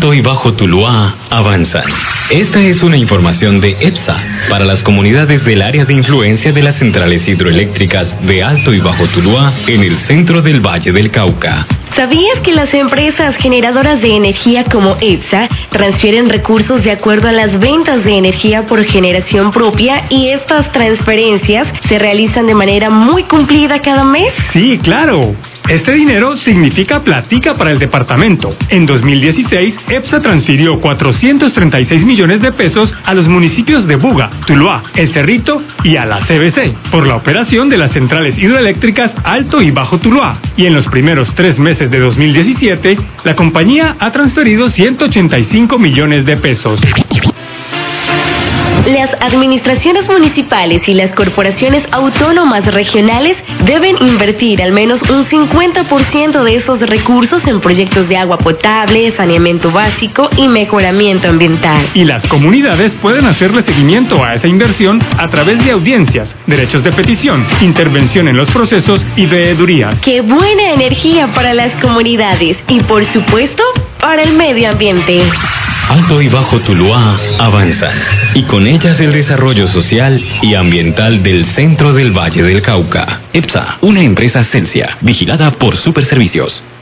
Alto y Bajo Tuluá avanzan. Esta es una información de EPSA para las comunidades del área de influencia de las centrales hidroeléctricas de Alto y Bajo Tuluá en el centro del Valle del Cauca. ¿Sabías que las empresas generadoras de energía como EPSA transfieren recursos de acuerdo a las ventas de energía por generación propia y estas transferencias se realizan de manera muy cumplida cada mes? Sí, claro. Este dinero significa platica para el departamento. En 2016, EPSA transfirió 436 millones de pesos a los municipios de Buga, Tuluá, El Cerrito y a la CBC por la operación de las centrales hidroeléctricas Alto y Bajo Tuluá. Y en los primeros 3 meses de 2017, la compañía ha transferido 185 millones de pesos. Las administraciones municipales y las corporaciones autónomas regionales deben invertir al menos un 50% de esos recursos en proyectos de agua potable, saneamiento básico y mejoramiento ambiental. Y las comunidades pueden hacerle seguimiento a esa inversión a través de audiencias, derechos de petición, intervención en los procesos y veedurías. ¡Qué buena energía para las comunidades! Y por supuesto, para el medio ambiente. Alto y Bajo Tuluá avanzan, y con ellas el desarrollo social y ambiental del centro del Valle del Cauca. EPSA, una empresa Celsia, vigilada por Superservicios.